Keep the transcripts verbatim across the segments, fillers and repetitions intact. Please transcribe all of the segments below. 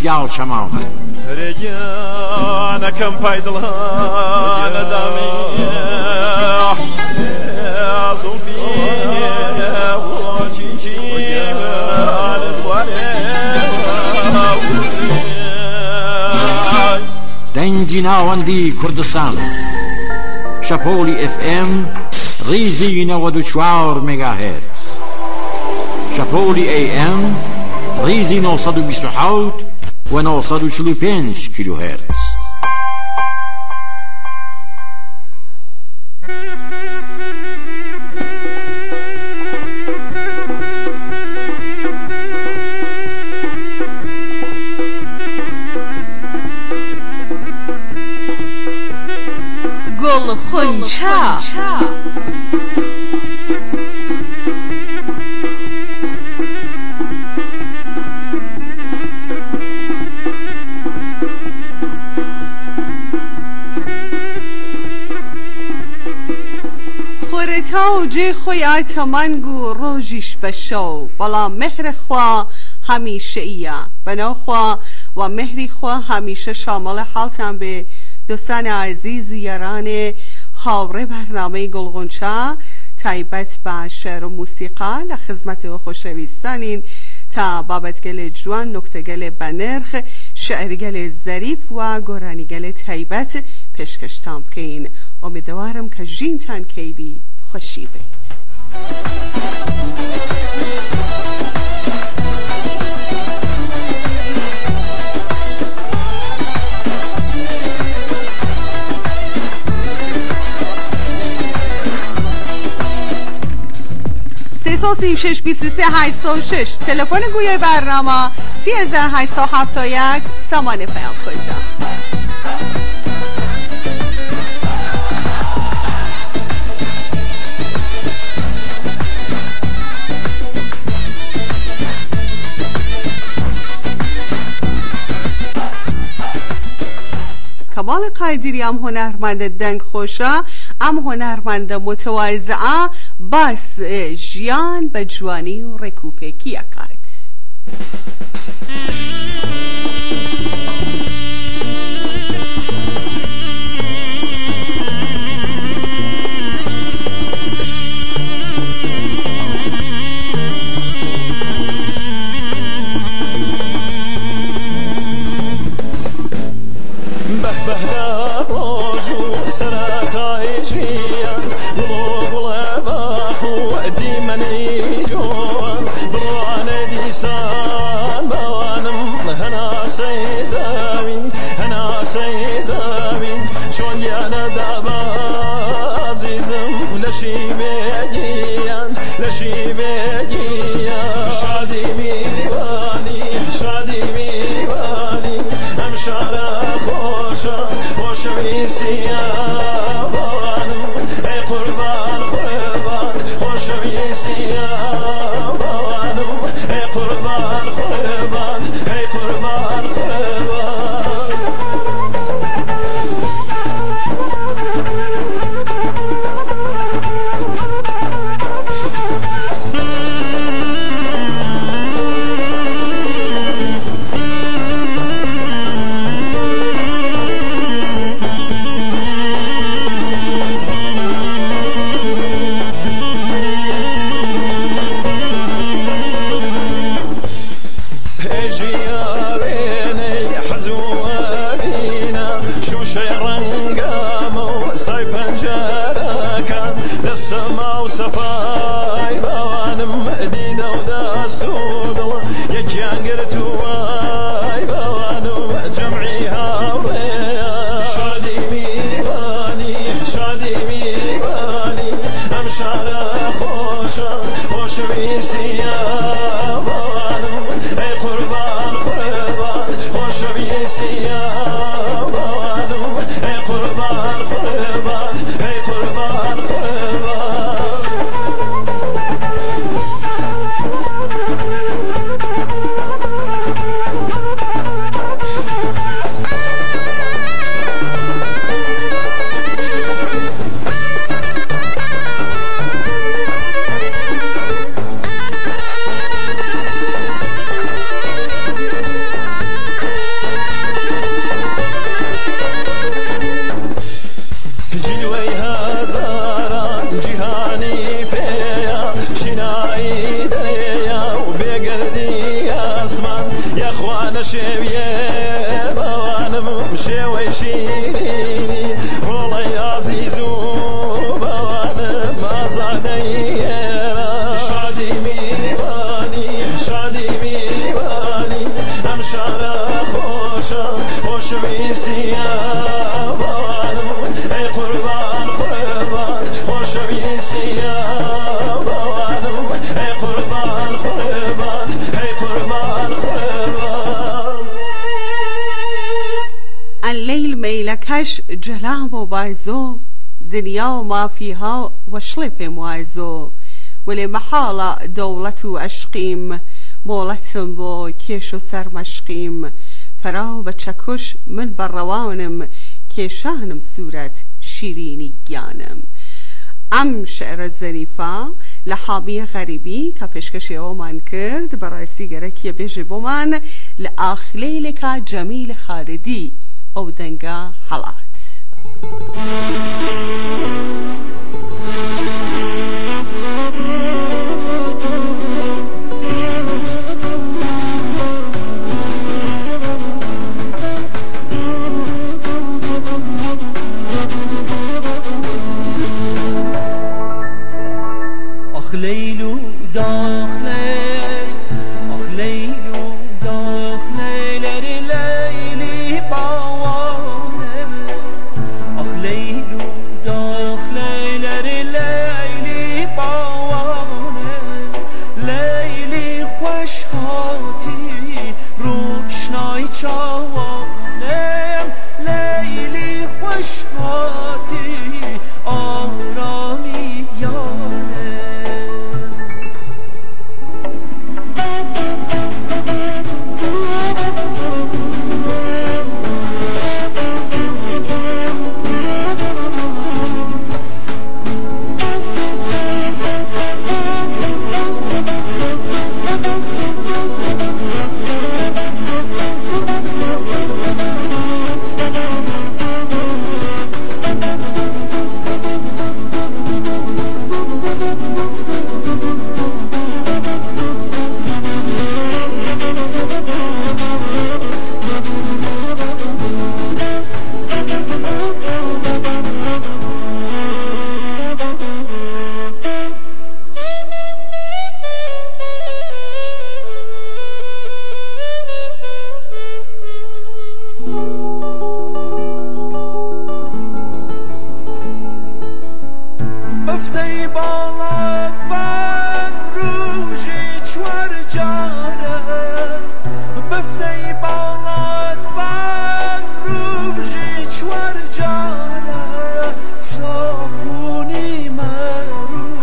بسیار شمامه رجانكم بايدلان دامي صوفي وشيشي دنجی ناوندی کردستان شپولی اف ام ریزی نود و چهار مگاهرتز شپولی ای ام ریزی نهصد و بیست و هفت و نهصد و چهل و پنج کیلوهرتز. گل خونچه خورتا و جه خویت منگو روژیش بشو بلا مهر خوا همیشه ایه بنا خوا و مهری خوا همیشه شامل حالتن به دوستان عزیز و یاران حاوره برنامه گلغنچه تایبت با شعر و موسیقی لخدمت و خوشویستانین تا بابتگل جوان نکتگل بنرخ شعرگل ظریف و گرانیگل تایبت پیشکشتام کین. امیدوارم که جین تان کیدی خوشی بید. سه سی شش بیست و سه هشت و شش تلفن گوی برنامه سیزده هشت هفت یک سامان پیام کجا. کمال قایدری هم هنرمند دنگ خوشه ام هنرمند متواضعه بس جیان به جوانی و رکوپکی اکاد. وانا شويه وانا مشي وشيني والله يا عزيزو وانا ما زادي شادي ميواني شادي ميواني امشار خوشا خوش ويسيا وانا اي قربان قربان خوش ويسيا وانا اي قربان قربان اي قربان قربان الليل ميلكش جلاب و بایزو دنیا و ما فيها وشلپ موایزو ولی محالا دولت و عشقیم مولتم با کش و سرمشقیم فرا و چکش من بروانم که شانم صورت شیرینی گیانم. ام شعر زنیفه لحامی غریبی که پیشکش او من کرد برای سیگرکی بیجه بو من لآخلیل که جمیل خالدی او دنگا حالات. آخ لیلو داخلی آخ لیلو داخلی لری لیلی باوانه آخ لیلو داخلی لری لیلی باوانه لیلی خوش هاتی روشنای چاوانه لیلی خوش هاتی آرامی یانه بفتی بالات بن روژی چور جاره بفتی بالات بن روژی چور جاره ساخونی مرو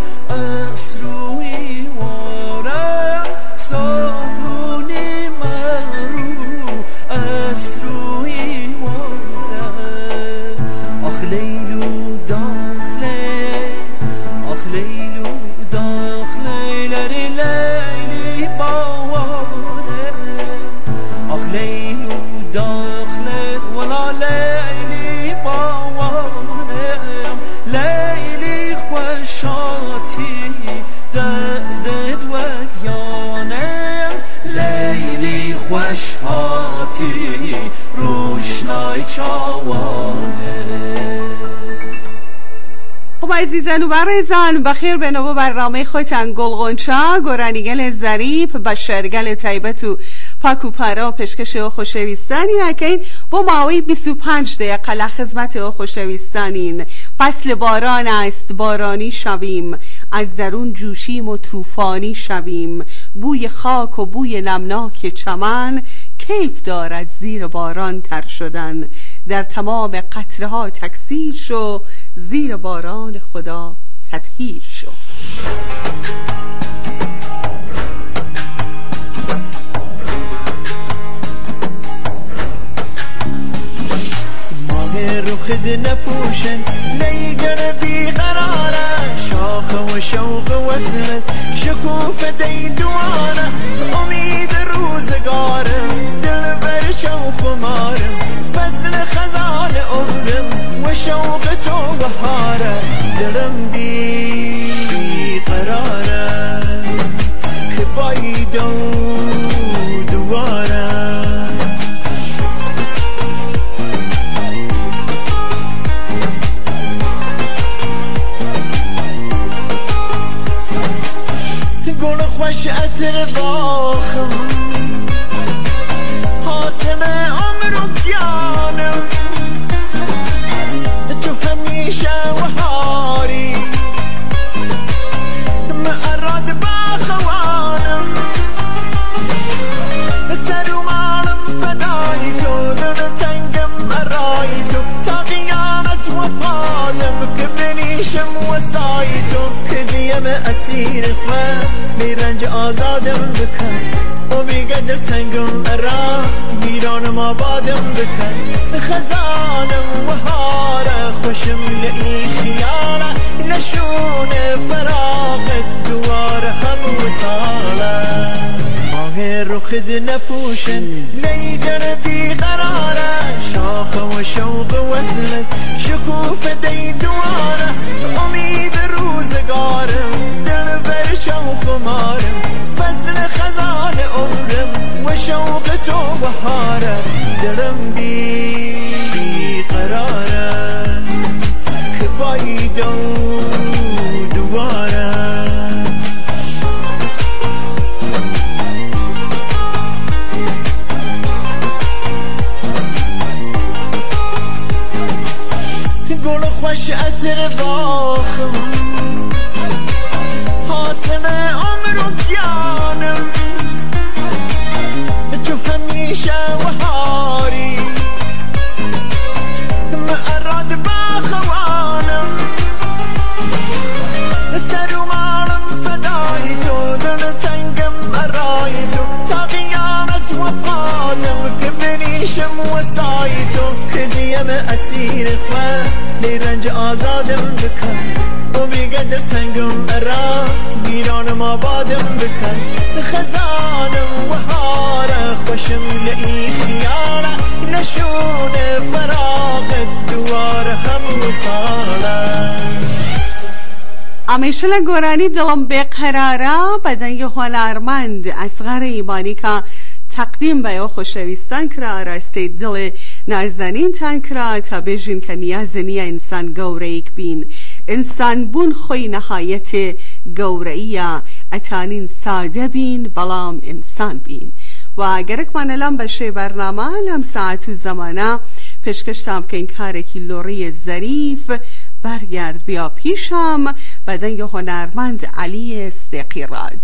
اسروی واره ساخونی مرو اسروی واره آخ لیلو داخلی آخ لیلو داخلی لری لیلی باوانه آخ لیلو داخلی ولا لیلی باوانه لیلی خوشاتی دردد وگیانه لیلی خوشاتی روشنای چاوانه. خب عزیزان و برزن بخیر به نوو برنامه خودتان گلغنچا گرانیگل ظریف بشرگل طیبت و پاکو پرا پیشکش او خوشویستانی اکین با ماوی بیست و پنج دقیقه لخدمت او خوشویستانین. فصل باران است بارانی شویم از درون جوشیم و طوفانی شویم بوی خاک و بوی نمناک چمن کیف دارد زیر باران تر شدن در تمام قطره ها تکثیر شو زیر باران خدا تطهیر شو. ماه رخد نپوشن لیگر بیقراره شاخ و شوق وصلت شکوف دیدوانه امید روزگارم دل بر شوق مارم فصل خزان عمرم و شوق تو بهاره دلم بی قراره خبایی دو دواره گیرانم آبادم بکن خزانم و هاره خوشم لئی خیاله نشونه فراقت دوار هم وصاله ماه رخد نپوشن لیدن بیقراره شاخ و شوق وصلت شکوف دی دواره امید روزگارم دل بر شوق مارم فصل خزان عمرم و شوق تو بهاره دلم بی قراره که باید دوباره گل خوش عطر باخم حاصل عمر و گیانم تو همیشه و هاری معراد باخوانم سر و مالم فدای تو دل تنگم برای تو تا قیامت و پادم که بریشم و سای تو که دیم اسیر خواه رنج آزادم بکن و بیگدر تنگم ارا گیرانم آبادم بکن خزانم و هاره خوشم لئی خیاله نشونه فراقت دوار هم وصاله همیشه گورانی دلم بقراره بدن یه هنرمند اصغر ایمانی که تقدیم به یا خوشویستان کرا راسته دل نازنین تن کرا تا بجین که نیازنی انسان گوریک بین انسان بون خوی نهایت گورئیه اتانین ساده بین بلام انسان بین و اگرک من الان بشه برنامه لم ساعت و زمانه پیشکشتم که این کارکی لوری ظریف برگرد بیا پیشم بدن یه هنرمند علی استقیراد.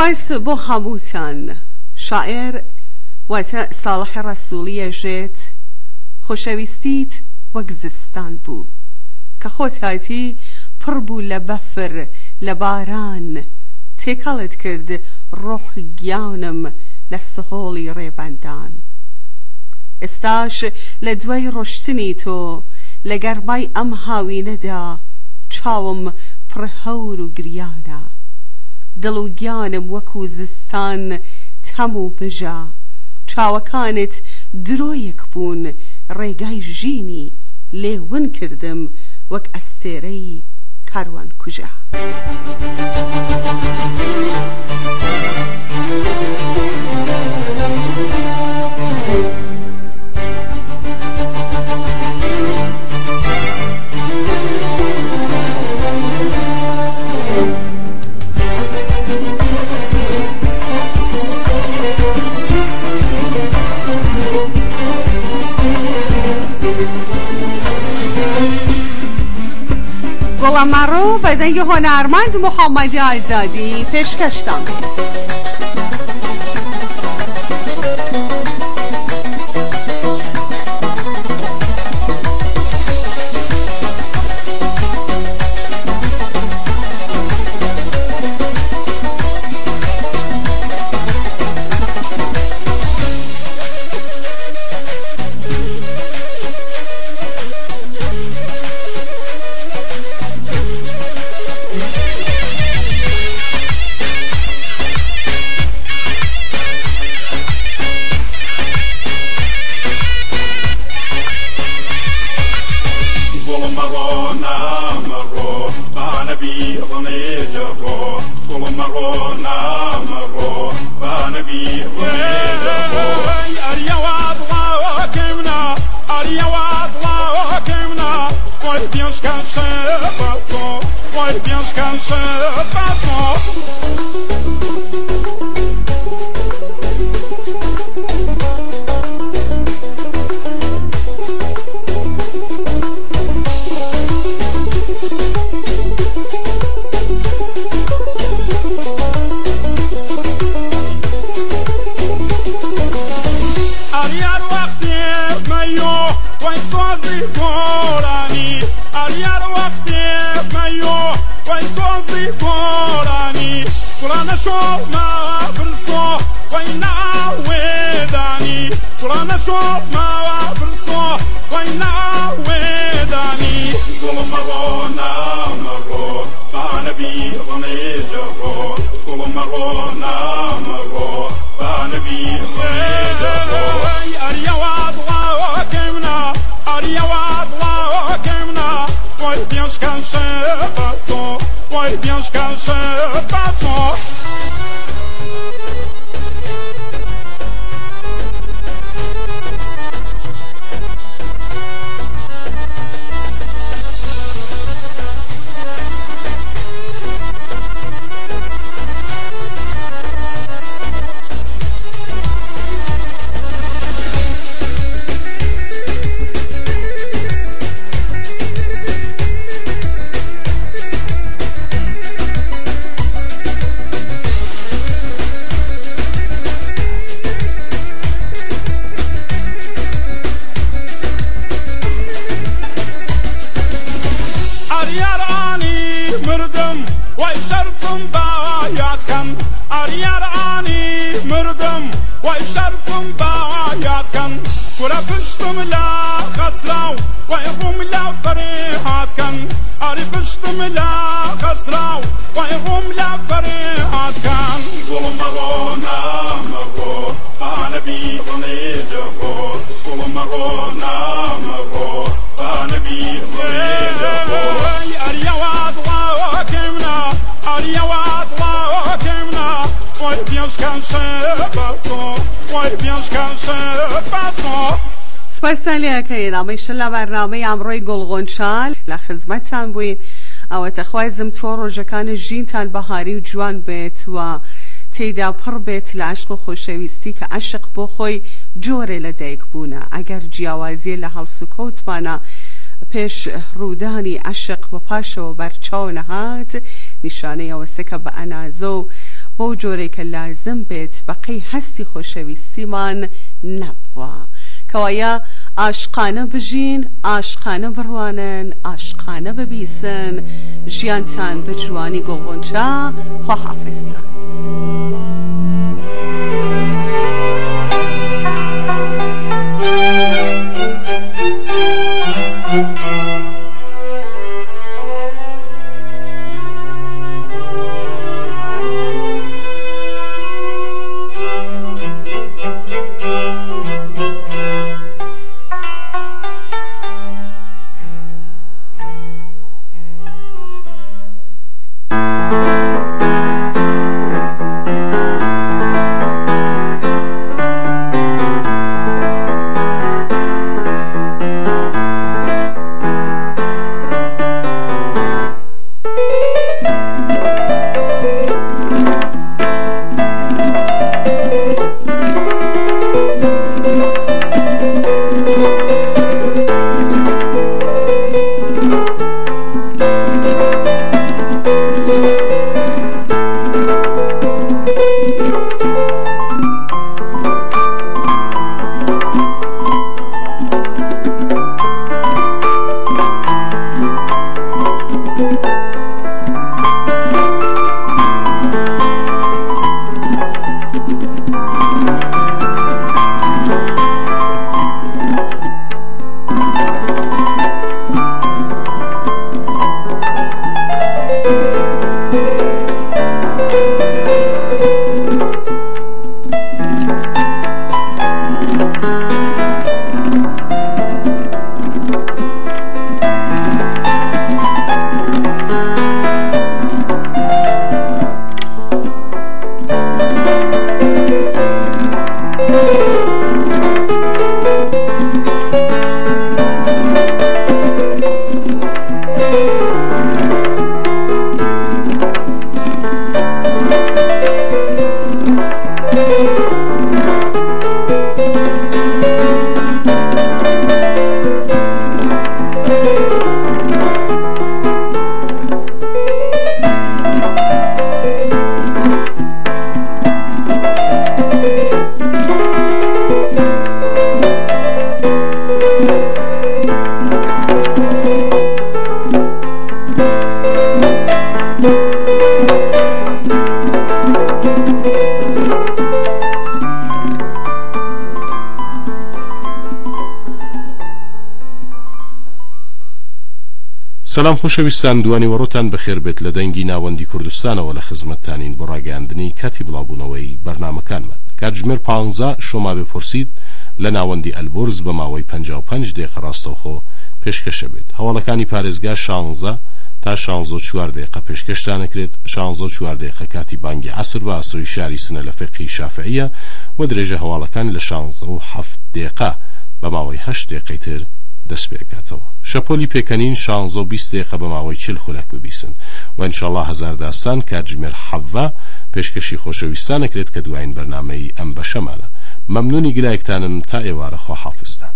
سپاس بۆ هەمووتان. شاعر واتە ساڵح ڕەسووڵی ئەژێت خۆشەویستیت وەک زستان بوو کە خۆت هاتی پڕ بوو لە بەفر لە باران، تێکەڵت کرد ڕۆح گیانم لە سهۆڵی ڕێبەندان. ئێستاش لە دوای ڕۆشتنی تۆ لە گەرمای ئەم هاوینەدا چاوم پڕ هەور و گریانە، دڵ و گیانم وەکو زستان تەم و بژە، چاوەکانت درۆیەک بوون ڕێگای ژینی لێون کردم وەک ئەستێرەی کاروان کوژە. گوڵەمەڕۆ بەدەنگی هۆنەرمەند محەممەدی ئازادی پێشکەشتان کرد. سپاسەکەی ئەمەیش لە بەرنامەی ئەمڕۆی گوڵغۆنچال لە خزمەتتان بووین. ئەوەتە خوازم تۆ ڕۆژەکانی ژینتان بەهاری و جوان بێت و تێیدا پڕ بێت لە عشق و خۆشەویستی کە عشق بۆ خۆی جۆرێ لە دایک بوونە. ئەگەر جیاوازیە لە هەڵسوکەوتمانە پێش ڕوودانی عشق و پاشەوە بەرچاو نەهات نیشانەی ئەوەسە کە بە ئەنازە و بۆ جۆرێکە لازم بێت بەقەی هەستی خۆشەویستیمان نەبووە کەوایە عاشقانە بژین، عاشقانە بڕوانن، عاشقانە ببیسن، ژیانتان بە جوانی گۆڵغۆنچە. خواحافظتان. سلام خۆشەویستان، دوانی وەڕۆتان بەخێر بێت لە دەنگی ناوەندی کوردستانەوە لە خزمەتتانین بۆ ڕاگەاندنی کاتی بڵاوبوونەوەی بەرنامەکانمان. کاتژمێر پانزە شۆما بپرسید لە ناوەندی ئەلبورز بە ماوەی پەنجا و پەنج دقیقە ڕاستەوخۆ پێشکەشە بێت. هەواڵەکانی پارێزگا شانزە تا شانزە و چوار دقیقە پێشکەشتانەکرێت. شانزە و چوار دقیقە کاتی بانگی عەسر بە ئاسۆی شاری سنە لە فقهی شافعیە و درێژە هەواڵەکان لە شانزە و هەفت دقیقە بە ماوەی هەشت دقیقەی تر دەست پێکاتەوە. شەپۆلی پێکەنین شانزە و بیست دقیقە بە ماوەی چل خولەک ببیسن و ئینشاءالله هەزار داستان کاتژمێر حەڤە پێشکەشی خۆشەویستانەکرێت کە دوایین بەرنامەی ئەم بەشەمانە. مەمنونی گلایەکتانم تا ئێوارە. خواحافظتان.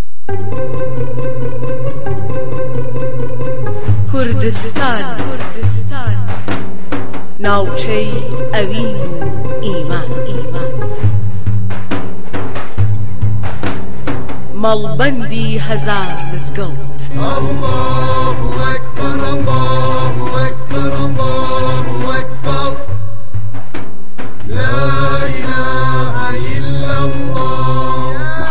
کوردستان ناوچەی ئەوین و ئیمان مەڵبەندی هەزار مزگەوت. الله أكبر الله أكبر الله أكبر لا إله إلا الله.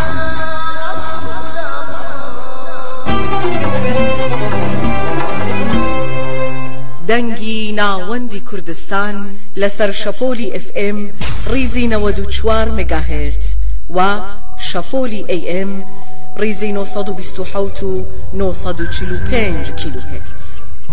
دەنگی ناوەندی کوردستان لەسەر شەپۆلی ئف ئێم ڕیزی نەوەد و چوار مێگاهێرتز و شەپۆلی ئەی ئێم ڕیزی نۆسەد و بیست و حەوت و نۆسەد و چل و پێنج کیلوهێرتز.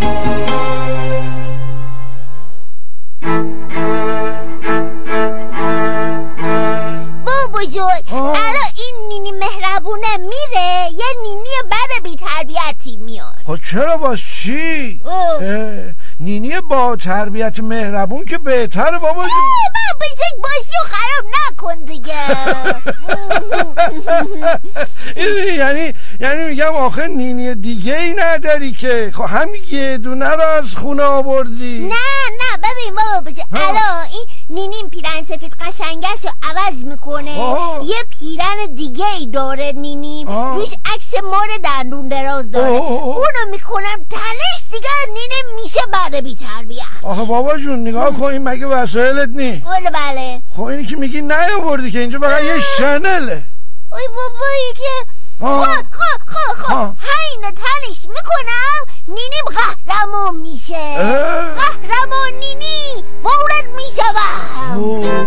بابا جون الان این نینی مهربونه میره یه نینی بره بی تربیتی میاد. خب چرا باز چی؟ نینی با تربیت مهربون که بهتره بابا جون. بابا شک باشی و خراب نکن دیگه. یعنی یعنی میگم آخه نینی دیگه ای نداری که؟ خب همین یه دونه رو از خونه آوردی. نه نه ببین بابا جون الان این داره نینی آه. روش عکس مار دندون دراز داره. اوه اوه. اونو میکنم تنش دیگه نینه میشه بعد بی تربیت. آخه بابا جون نگاه کن، این مگه وسایلت نی؟ بله بله. خب اینی که میگی نیاوردی که اینجا فقط یه شنله. اوی بابایی که خواه خواه خواه خواه هینو تنش میکنم نینیم قهرمان میشه. قهرمان نینی فورت میشوم.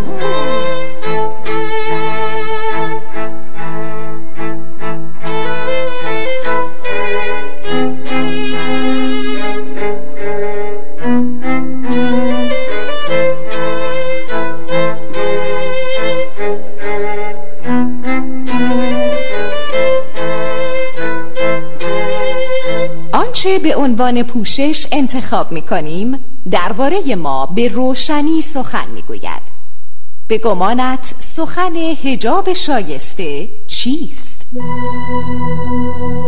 آنچه به عنوان پوشش انتخاب می کنیم درباره ما به روشنی سخن می گوید. به گمانت سخن حجاب شایسته چیست؟